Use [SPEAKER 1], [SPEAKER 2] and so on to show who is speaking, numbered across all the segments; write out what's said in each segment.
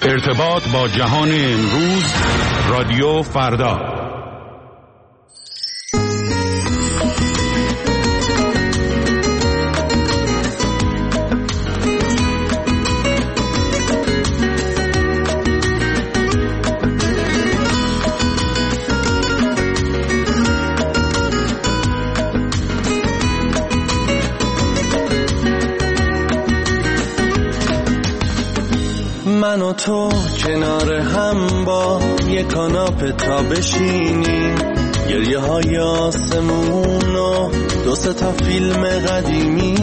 [SPEAKER 1] ارتباط با جهان امروز، رادیو فردا.
[SPEAKER 2] من و تو کنار هم با یک کاناپه تا بشینیم، گریه های آسمون و 2-3 تا فیلم قدیمی،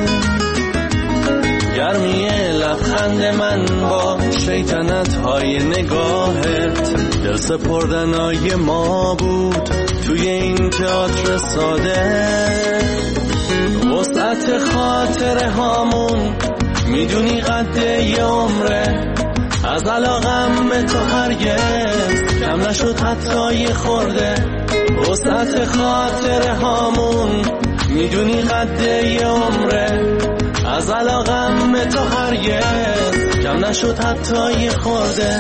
[SPEAKER 2] گرمی لبخند من با شیطنت های نگاهت، دل سپردنای ما بود توی این تئاتر ساده. وسعت خاطره هامون میدونی قد یه عمره، از علاقم به تو هرگز کم نشد حتی یه خورده. وسعت خاطره هامون میدونی قد یه عمره، از علاقم به تو هرگز کم نشد حتی یه خورده.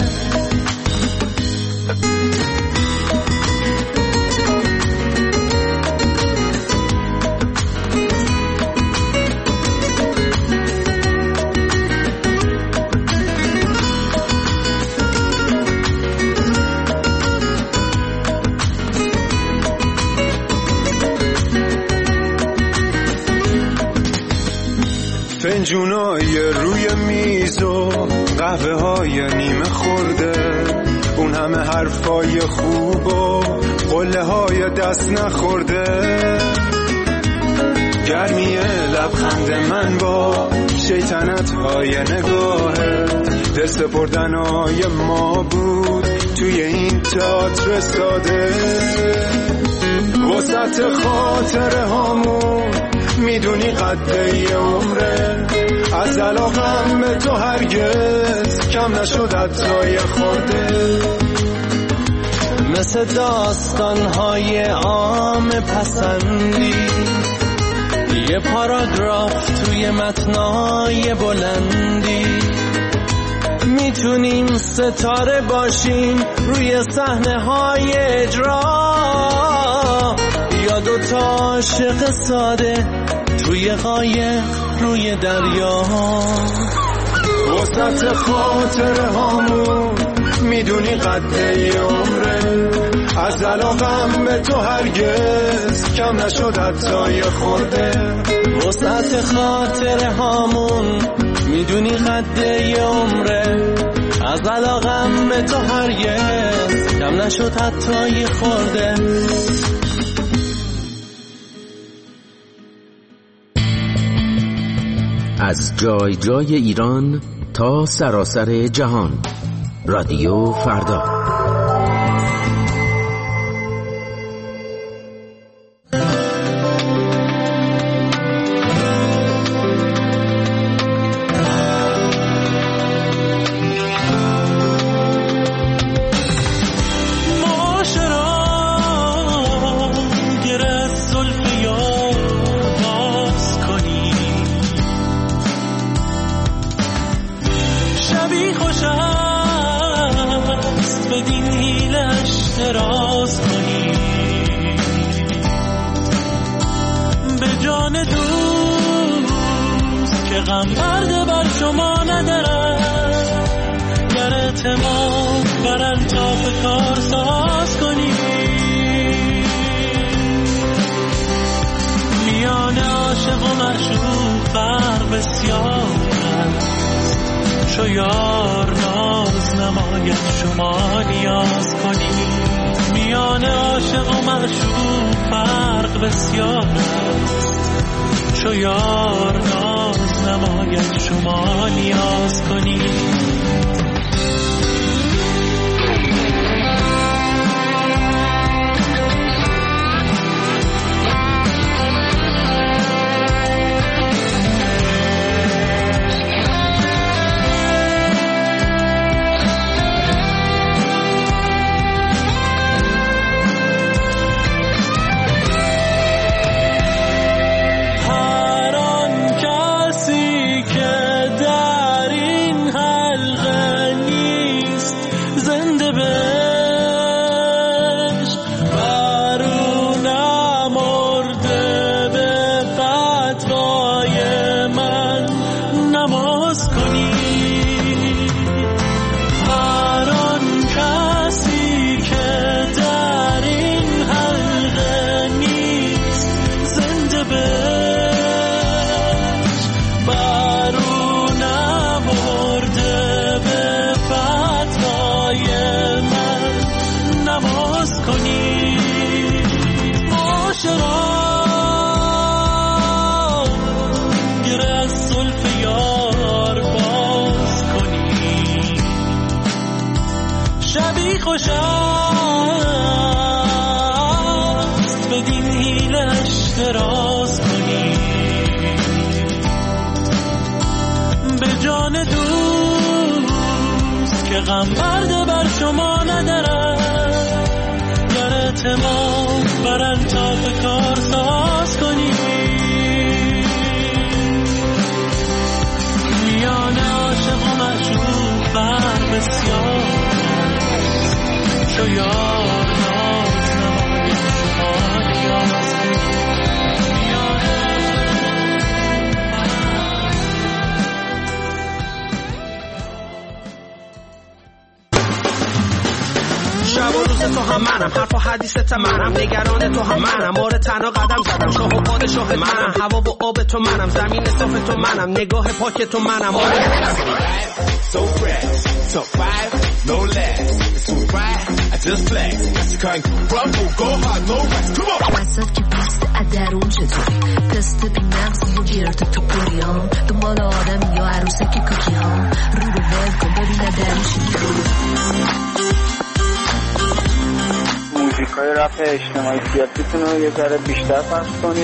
[SPEAKER 3] فنجونای روی میز و قهوه های نیمه خورده، اون همه حرفای خوب و قله های دست نخورده، گرمی لبخند من با شیطنت های نگاهت، دل سپردنای ما بود توی این تئاتر ساده. وسط خاطره هامون میدونی قد یه عمره، از علاقم به تو هرگز کم نشد حتی یه خورده.
[SPEAKER 2] مثل داستانهای عام پسندی، یه پاراگراف توی متنای بلندی، میتونیم ستاره باشیم روی صحنه های اجرا، یا 2 تا عاشق ساده توی قایق روی دریا.
[SPEAKER 3] وسط خاطره هامون میدونی قد یه عمره، از علاقم به تو هرگز کم نشد حتی یه خورده.
[SPEAKER 2] وسط خاطره هامون میدونی قد یه عمره، از علاقم به تو هرگز کم نشد حتی یه خورده.
[SPEAKER 4] از جای جای ایران تا سراسر جهان، رادیو فردا.
[SPEAKER 2] هر آن کسی که در این حیات
[SPEAKER 5] بازی خوش است بدین حیلش دراز کنی به جان دوست که غم برده بر شما ندارد گر اعتماد بر انطاف کار ساز کنی میان عاشق و معشوق بر بسیار چو یار ناز نمایی شماری آز
[SPEAKER 6] شب و روز تو هم منم، حرف و حدیث منم، نگران تو هم منم، آره تنها قدم زدم، شاه و پادشاه منم، هوا و آب تو منم، زمین صاف تو منم، نگاه پاک تو منم، آره
[SPEAKER 7] so fresh, so fire, no less, it's too bright, I just flex, you can't crumble, go hard, no rest, come on.
[SPEAKER 8] وسط که پست ادرون چطوری تست بی مغزی و گرد تو پریان دنبال آدمی یا عروسک کوکی ها رو ول کن ببین ادرونش
[SPEAKER 9] موزیکای رپ اجتماعی سیاسیتون رو یه ذره بیشتر پخش کنید.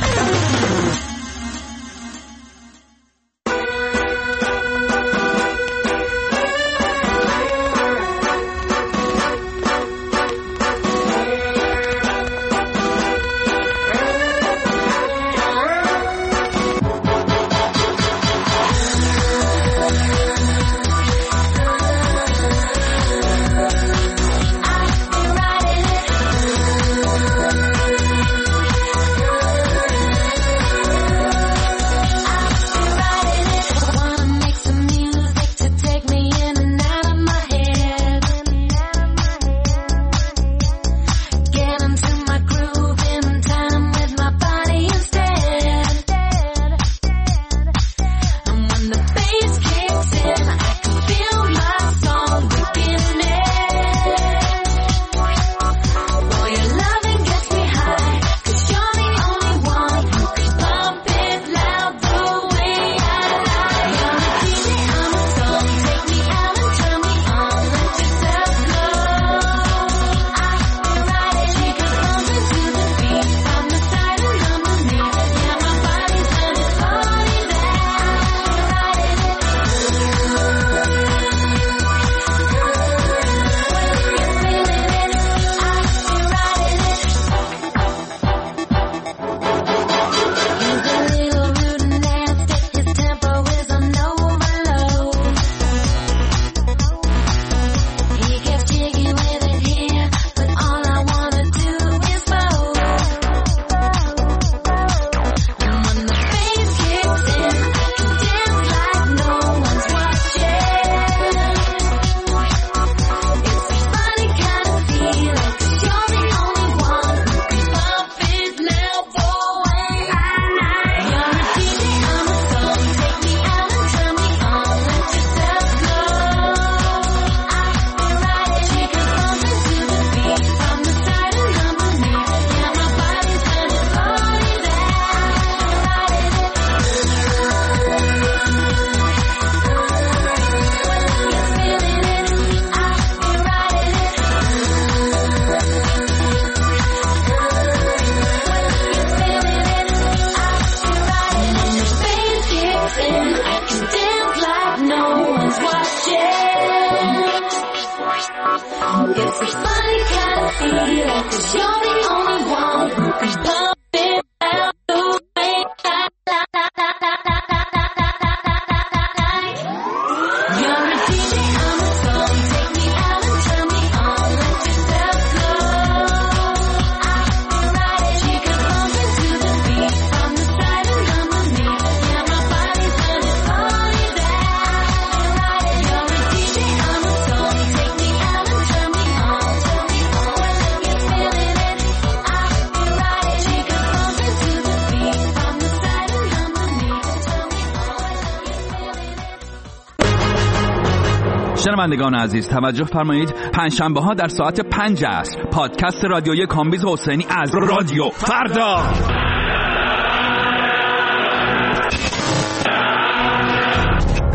[SPEAKER 10] شنوندگان عزیز توجه فرمایید، پنجشنبه ها در ساعت 5 عصر پادکست رادیویی کامبیز حسینی از رادیو فردا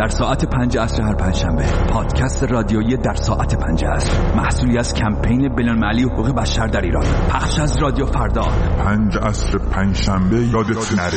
[SPEAKER 10] در ساعت 5 عصر هر پنجشنبه. پادکست رادیویی در ساعت 5 عصر، محصولی از کمپین بین‌المللی حقوق بشر در ایران، پخش از رادیو فردا.
[SPEAKER 11] 5 عصر پنجشنبه یادت نره.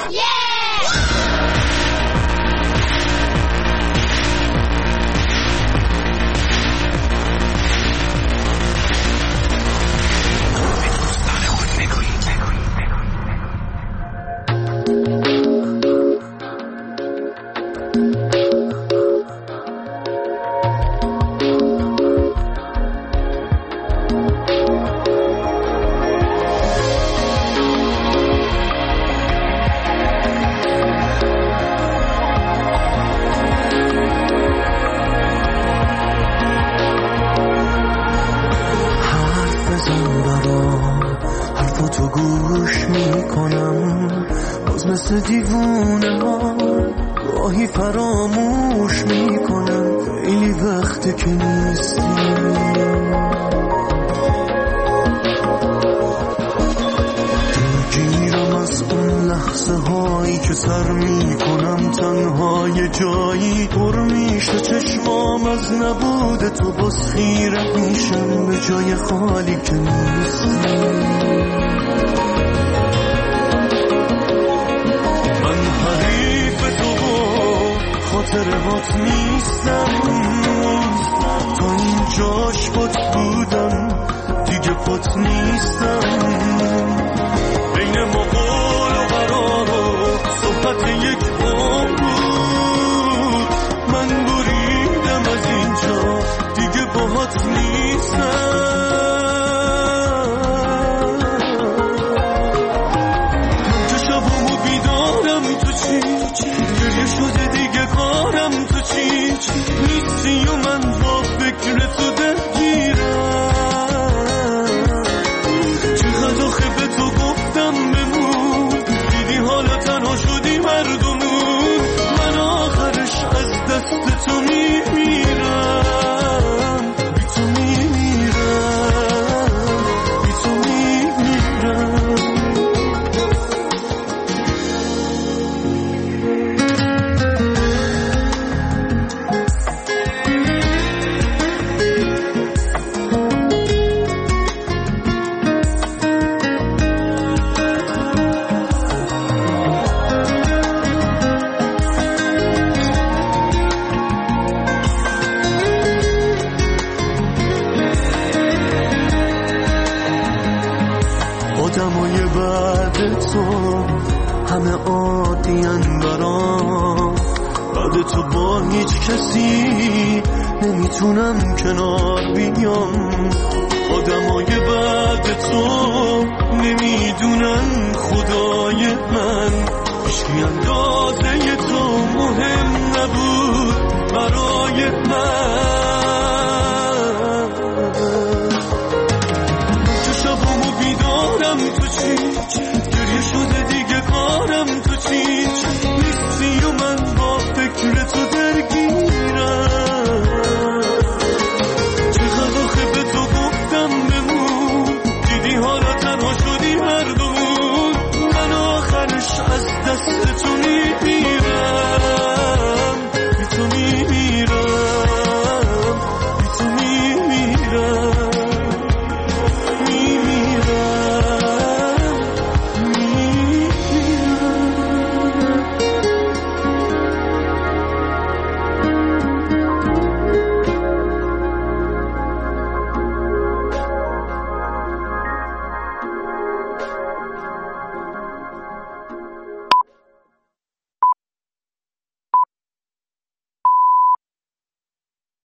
[SPEAKER 2] دیوونه ها گاهی فراموش میکنم، خیلی وقته که نیستی. دلگیرم از اون لحظه هایی که سر میکنم تنها یه جایی، پر میشه چشمام از نبود تو، باز خیره میشم به جای خالی که نیستی. خاطرهات نیستم، تا اینجاش پات بودم دیگه پات نیستم. بین ما قول و قرار و صحبت یک عمر بود، من بریدم از اینجا دیگه باهات نیستم. من که شبامو بیدارم تو چی گریه شده دیگه کارم تو چی نیستی و من با فکر تو درگیرم. چقدر آخه به تو گفتم بمون، دیدی حالا تنها شدی مردمون. من آخرش از دست تو میمیرم، بی تو میمیرم، بی تو میمیرم. آدمای بعد تو همه عادی‌ان برام، بعد تو با هیچ کسی نمیتونم کنار بیام. آدمای بعد تو نمیدونن خدای من، هیچکی اندازه تو مهم نبود برای من.